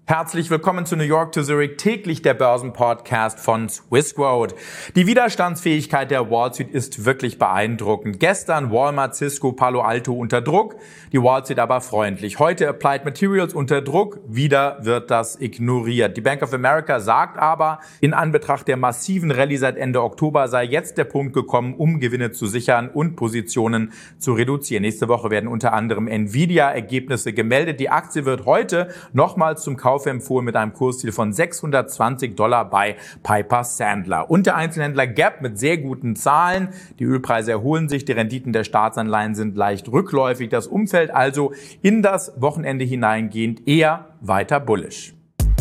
Herzlich willkommen zu New York to Zurich, täglich der Börsenpodcast von Swissquote. Die Widerstandsfähigkeit der Wall Street ist wirklich beeindruckend. Gestern Walmart, Cisco, Palo Alto unter Druck, die Wall Street aber freundlich. Heute Applied Materials unter Druck, wieder wird das ignoriert. Die Bank of America sagt aber, in Anbetracht der massiven Rallye seit Ende Oktober sei jetzt der Punkt gekommen, um Gewinne zu sichern und Positionen zu reduzieren. Nächste Woche werden unter anderem Nvidia-Ergebnisse gemeldet. Die Aktie wird heute nochmals zum Kauf empfohlen mit einem Kursziel von $620 bei Piper Sandler. Und der Einzelhändler Gap mit sehr guten Zahlen. Die Ölpreise erholen sich, die Renditen der Staatsanleihen sind leicht rückläufig. Das Umfeld also in das Wochenende hineingehend eher weiter bullish.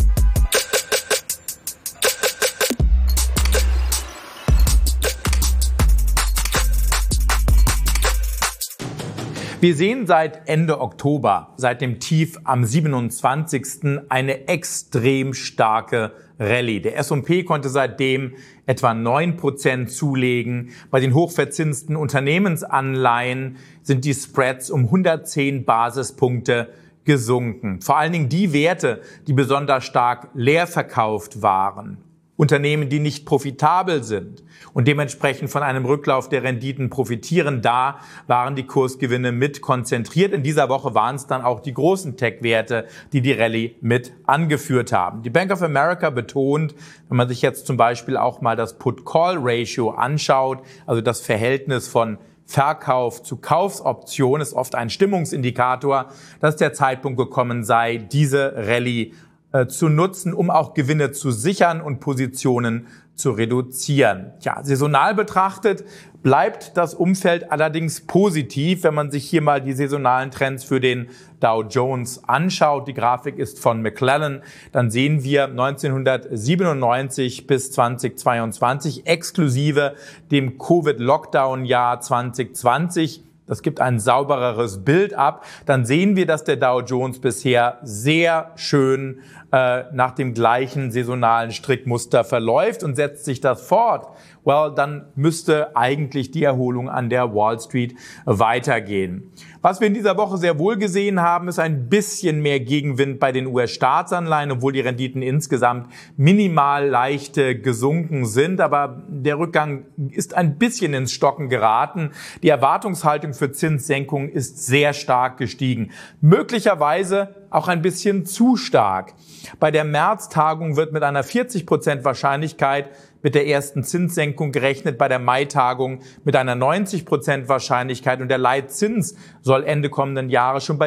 Wir sehen seit Ende Oktober, seit dem Tief am 27. eine extrem starke Rallye. Der S&P konnte seitdem etwa 9% zulegen. Bei den hochverzinsten Unternehmensanleihen sind die Spreads um 110 Basispunkte gesunken. Vor allen Dingen die Werte, die besonders stark leer verkauft waren. Unternehmen, die nicht profitabel sind und dementsprechend von einem Rücklauf der Renditen profitieren, da waren die Kursgewinne mit konzentriert. In dieser Woche waren es dann auch die großen Tech-Werte, die die Rallye mit angeführt haben. Die Bank of America betont, wenn man sich jetzt zum Beispiel auch mal das Put-Call-Ratio anschaut, also das Verhältnis von Verkauf zu Kaufsoption, ist oft ein Stimmungsindikator, dass der Zeitpunkt gekommen sei, diese Rallye zu nutzen, um auch Gewinne zu sichern und Positionen zu reduzieren. Ja, saisonal betrachtet bleibt das Umfeld allerdings positiv, wenn man sich hier mal die saisonalen Trends für den Dow Jones anschaut. Die Grafik ist von McClellan. Dann sehen wir 1997 bis 2022 exklusive dem Covid-Lockdown-Jahr 2020. Das gibt ein saubereres Bild ab. Dann sehen wir, dass der Dow Jones bisher sehr schön nach dem gleichen saisonalen Strickmuster verläuft und setzt sich das fort. Dann müsste eigentlich die Erholung an der Wall Street weitergehen. Was wir in dieser Woche sehr wohl gesehen haben, ist ein bisschen mehr Gegenwind bei den US-Staatsanleihen, obwohl die Renditen insgesamt minimal leicht gesunken sind. Aber der Rückgang ist ein bisschen ins Stocken geraten. Die Erwartungshaltung für Zinssenkungen ist sehr stark gestiegen. Möglicherweise auch ein bisschen zu stark. Bei der März-Tagung wird mit einer 40% Wahrscheinlichkeit mit der ersten Zinssenkung gerechnet, bei der Mai-Tagung mit einer 90% Wahrscheinlichkeit und der Leitzins soll Ende kommenden Jahres schon bei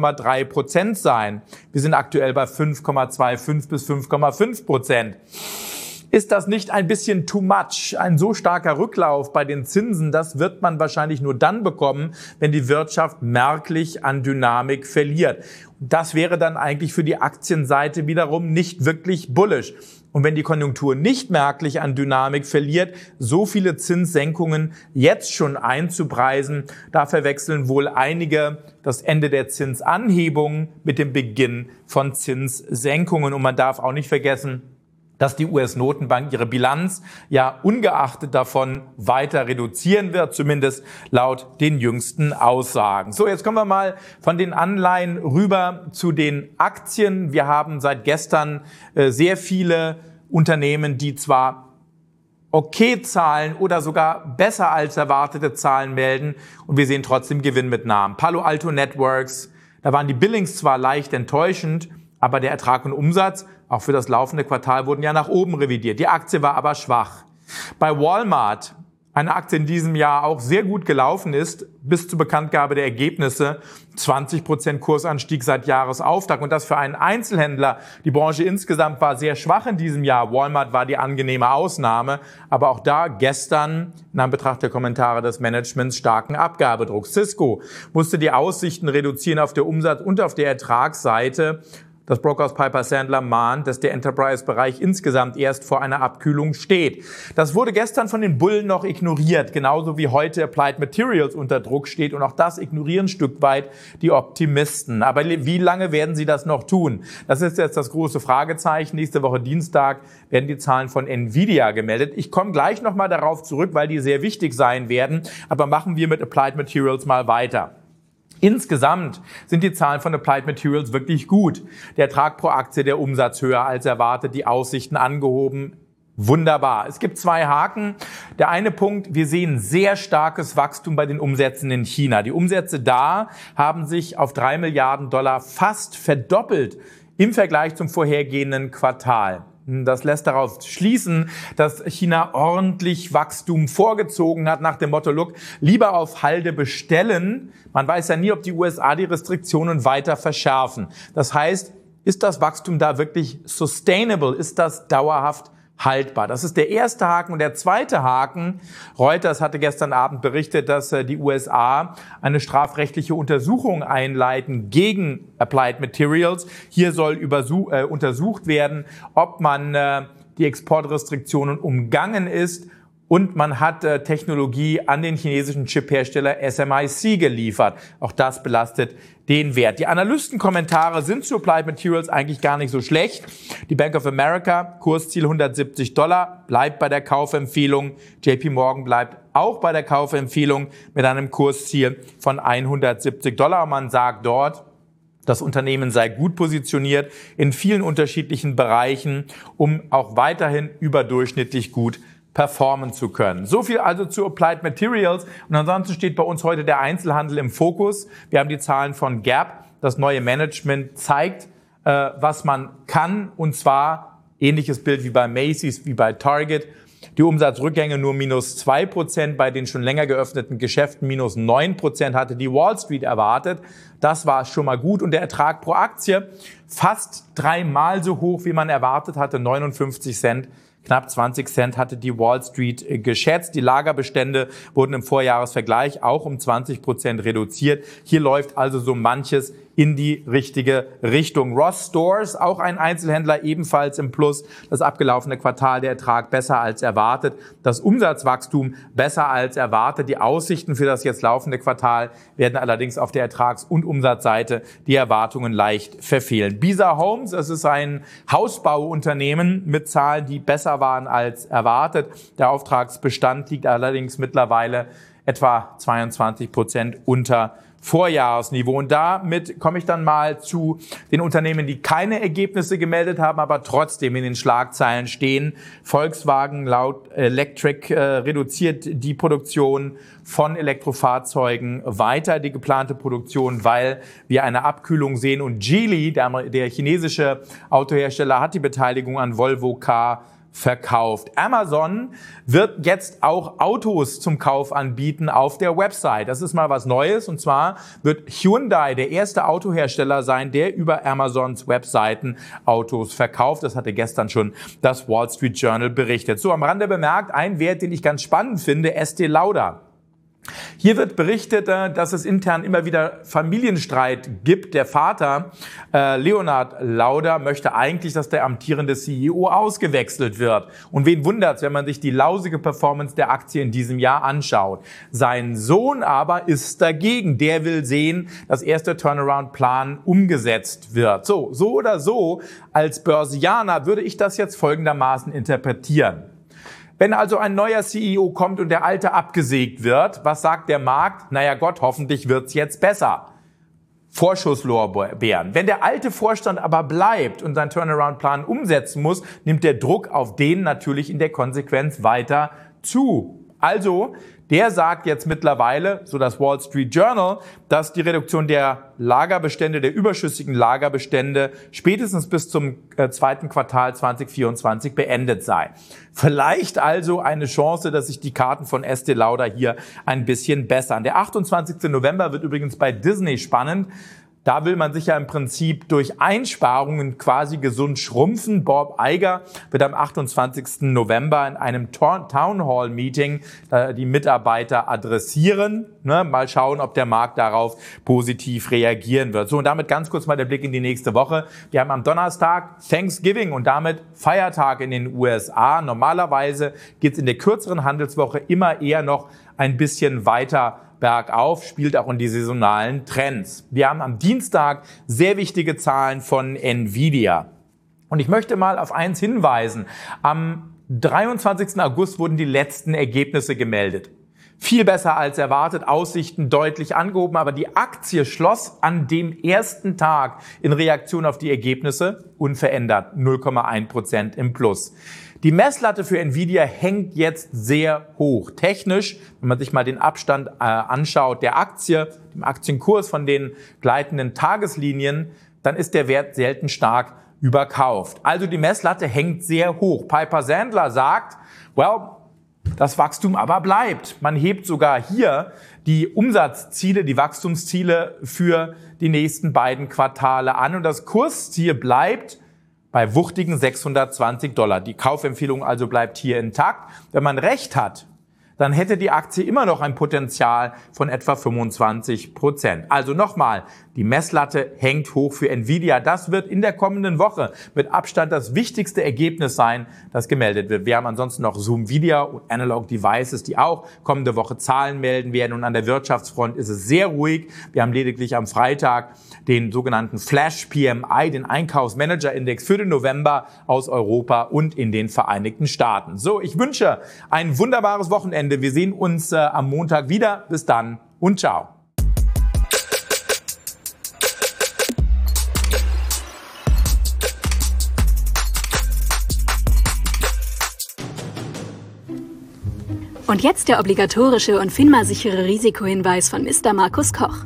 4,3% sein. Wir sind aktuell bei 5,25 bis 5,5%. Ist das nicht ein bisschen too much? Ein so starker Rücklauf bei den Zinsen, das wird man wahrscheinlich nur dann bekommen, wenn die Wirtschaft merklich an Dynamik verliert. Das wäre dann eigentlich für die Aktienseite wiederum nicht wirklich bullish. Und wenn die Konjunktur nicht merklich an Dynamik verliert, so viele Zinssenkungen jetzt schon einzupreisen, da verwechseln wohl einige das Ende der Zinsanhebungen mit dem Beginn von Zinssenkungen. Und man darf auch nicht vergessen, dass die US-Notenbank ihre Bilanz ja ungeachtet davon weiter reduzieren wird, zumindest laut den jüngsten Aussagen. So, jetzt kommen wir mal von den Anleihen rüber zu den Aktien. Wir haben seit gestern sehr viele Unternehmen, die zwar okay Zahlen oder sogar besser als erwartete Zahlen melden und wir sehen trotzdem Gewinnmitnahmen. Palo Alto Networks, da waren die Billings zwar leicht enttäuschend, aber der Ertrag und Umsatz, auch für das laufende Quartal, wurden ja nach oben revidiert. Die Aktie war aber schwach. Bei Walmart, eine Aktie in diesem Jahr auch sehr gut gelaufen ist, bis zur Bekanntgabe der Ergebnisse, 20% Kursanstieg seit Jahresauftakt. Und das für einen Einzelhändler. Die Branche insgesamt war sehr schwach in diesem Jahr. Walmart war die angenehme Ausnahme. Aber auch da gestern, in Anbetracht der Kommentare des Managements, starken Abgabedruck. Cisco musste die Aussichten reduzieren auf der Umsatz- und auf der Ertragsseite. Das Brokerhaus Piper Sandler mahnt, dass der Enterprise-Bereich insgesamt erst vor einer Abkühlung steht. Das wurde gestern von den Bullen noch ignoriert, genauso wie heute Applied Materials unter Druck steht. Und auch das ignorieren ein Stück weit die Optimisten. Aber wie lange werden sie das noch tun? Das ist jetzt das große Fragezeichen. Nächste Woche Dienstag werden die Zahlen von Nvidia gemeldet. Ich komme gleich nochmal darauf zurück, weil die sehr wichtig sein werden. Aber machen wir mit Applied Materials mal weiter. Insgesamt sind die Zahlen von Applied Materials wirklich gut. Der Ertrag pro Aktie, der Umsatz höher als erwartet, die Aussichten angehoben. Wunderbar. Es gibt zwei Haken. Der eine Punkt, wir sehen sehr starkes Wachstum bei den Umsätzen in China. Die Umsätze da haben sich auf $3 Milliarden fast verdoppelt im Vergleich zum vorhergehenden Quartal. Das lässt darauf schließen, dass China ordentlich Wachstum vorgezogen hat nach dem Motto, look, lieber auf Halde bestellen. Man weiß ja nie, ob die USA die Restriktionen weiter verschärfen. Das heißt, ist das Wachstum da wirklich sustainable? Ist das dauerhaft haltbar? Das ist der erste Haken. Und der zweite Haken, Reuters hatte gestern Abend berichtet, dass die USA eine strafrechtliche Untersuchung einleiten gegen Applied Materials. Hier soll untersucht werden, ob man die Exportrestriktionen umgangen ist. Und man hat Technologie an den chinesischen Chiphersteller SMIC geliefert. Auch das belastet den Wert. Die Analystenkommentare sind zu Applied Materials eigentlich gar nicht so schlecht. Die Bank of America, Kursziel $170, bleibt bei der Kaufempfehlung. JP Morgan bleibt auch bei der Kaufempfehlung mit einem Kursziel von $170. Und man sagt dort, das Unternehmen sei gut positioniert in vielen unterschiedlichen Bereichen, um auch weiterhin überdurchschnittlich gut performen zu können. So viel also zu Applied Materials. Und ansonsten steht bei uns heute der Einzelhandel im Fokus. Wir haben die Zahlen von Gap. Das neue Management zeigt, was man kann. Und zwar ähnliches Bild wie bei Macy's, wie bei Target. Die Umsatzrückgänge nur -2%, bei den schon länger geöffneten Geschäften -9% hatte die Wall Street erwartet. Das war schon mal gut. Und der Ertrag pro Aktie fast 3-mal so hoch, wie man erwartet hatte, 59 Cent. Knapp 20 Cent hatte die Wall Street geschätzt. Die Lagerbestände wurden im Vorjahresvergleich auch um 20% reduziert. Hier läuft also so manches in die richtige Richtung. Ross Stores, auch ein Einzelhändler, ebenfalls im Plus. Das abgelaufene Quartal, der Ertrag besser als erwartet. Das Umsatzwachstum besser als erwartet. Die Aussichten für das jetzt laufende Quartal werden allerdings auf der Ertrags- und Umsatzseite die Erwartungen leicht verfehlen. Bisa Homes, das ist ein Hausbauunternehmen mit Zahlen, die besser waren als erwartet. Der Auftragsbestand liegt allerdings mittlerweile etwa 22% unter Vorjahresniveau. Und damit komme ich dann mal zu den Unternehmen, die keine Ergebnisse gemeldet haben, aber trotzdem in den Schlagzeilen stehen. Volkswagen laut Electric reduziert die Produktion von Elektrofahrzeugen weiter, die geplante Produktion, weil wir eine Abkühlung sehen. Und Geely, der chinesische Autohersteller, hat die Beteiligung an Volvo Car verkauft. Amazon wird jetzt auch Autos zum Kauf anbieten auf der Website. Das ist mal was Neues. Und zwar wird Hyundai der erste Autohersteller sein, der über Amazons Webseiten Autos verkauft. Das hatte gestern schon das Wall Street Journal berichtet. So, am Rande bemerkt, ein Wert, den ich ganz spannend finde, Estée Lauder. Hier wird berichtet, dass es intern immer wieder Familienstreit gibt. Der Vater, Leonard Lauder, möchte eigentlich, dass der amtierende CEO ausgewechselt wird. Und wen wundert's, wenn man sich die lausige Performance der Aktie in diesem Jahr anschaut. Sein Sohn aber ist dagegen. Der will sehen, dass erst der Turnaround-Plan umgesetzt wird. So oder so, als Börsianer würde ich das jetzt folgendermaßen interpretieren. Wenn also ein neuer CEO kommt und der alte abgesägt wird, was sagt der Markt? Naja Gott, hoffentlich wird's jetzt besser. Vorschusslorbeeren. Wenn der alte Vorstand aber bleibt und seinen Turnaround-Plan umsetzen muss, nimmt der Druck auf den natürlich in der Konsequenz weiter zu. Also, der sagt jetzt mittlerweile, so das Wall Street Journal, dass die Reduktion der Lagerbestände, der überschüssigen Lagerbestände spätestens bis zum zweiten Quartal 2024 beendet sei. Vielleicht also eine Chance, dass sich die Karten von Estée Lauder hier ein bisschen bessern. Der 28. November wird übrigens bei Disney spannend. Da will man sich ja im Prinzip durch Einsparungen quasi gesund schrumpfen. Bob Iger wird am 28. November in einem Town Hall Meeting die Mitarbeiter adressieren. Mal schauen, ob der Markt darauf positiv reagieren wird. So, und damit ganz kurz mal der Blick in die nächste Woche. Wir haben am Donnerstag Thanksgiving und damit Feiertag in den USA. Normalerweise geht es in der kürzeren Handelswoche immer eher noch ein bisschen weiter bergauf, spielt auch in die saisonalen Trends. Wir haben am Dienstag sehr wichtige Zahlen von Nvidia. Und ich möchte mal auf eins hinweisen. Am 23. August wurden die letzten Ergebnisse gemeldet. Viel besser als erwartet, Aussichten deutlich angehoben, aber die Aktie schloss an dem ersten Tag in Reaktion auf die Ergebnisse unverändert, 0,1% im Plus. Die Messlatte für Nvidia hängt jetzt sehr hoch. Technisch, wenn man sich mal den Abstand anschaut der Aktie, dem Aktienkurs von den gleitenden Tageslinien, dann ist der Wert selten stark überkauft. Also die Messlatte hängt sehr hoch. Piper Sandler sagt, das Wachstum aber bleibt. Man hebt sogar hier die Umsatzziele, die Wachstumsziele für die nächsten beiden Quartale an. Und das Kursziel bleibt bei wuchtigen $620. Die Kaufempfehlung also bleibt hier intakt. Wenn man recht hat, dann hätte die Aktie immer noch ein Potenzial von etwa 25%. Also nochmal, die Messlatte hängt hoch für Nvidia. Das wird in der kommenden Woche mit Abstand das wichtigste Ergebnis sein, das gemeldet wird. Wir haben ansonsten noch Zoom Video und Analog Devices, die auch kommende Woche Zahlen melden werden. Und an der Wirtschaftsfront ist es sehr ruhig. Wir haben lediglich am Freitag den sogenannten Flash PMI, den Einkaufsmanager-Index für den November aus Europa und in den Vereinigten Staaten. So, ich wünsche ein wunderbares Wochenende. Wir sehen uns am Montag wieder. Bis dann und ciao. Und jetzt der obligatorische und FINMA-sichere Risikohinweis von Mr. Markus Koch.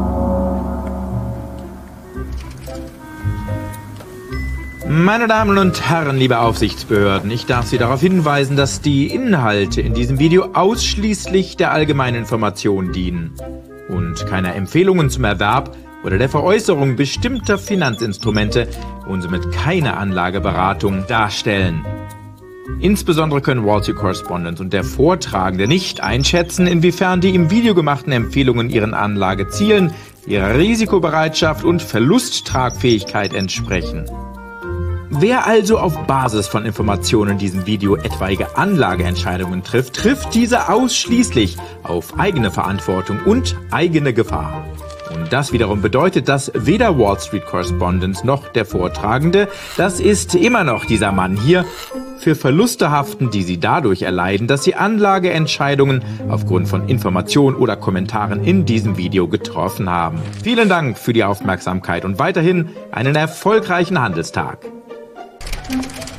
Meine Damen und Herren, liebe Aufsichtsbehörden, ich darf Sie darauf hinweisen, dass die Inhalte in diesem Video ausschließlich der allgemeinen Information dienen und keine Empfehlungen zum Erwerb oder der Veräußerung bestimmter Finanzinstrumente und somit keine Anlageberatung darstellen. Insbesondere können Wall Street Correspondent und der Vortragende nicht einschätzen, inwiefern die im Video gemachten Empfehlungen ihren Anlagezielen, ihrer Risikobereitschaft und Verlusttragfähigkeit entsprechen. Wer also auf Basis von Informationen in diesem Video etwaige Anlageentscheidungen trifft diese ausschließlich auf eigene Verantwortung und eigene Gefahr. Und das wiederum bedeutet, dass weder Wall Street Correspondent noch der Vortragende, das ist immer noch dieser Mann hier, für Verluste haften, die sie dadurch erleiden, dass sie Anlageentscheidungen aufgrund von Informationen oder Kommentaren in diesem Video getroffen haben. Vielen Dank für die Aufmerksamkeit und weiterhin einen erfolgreichen Handelstag.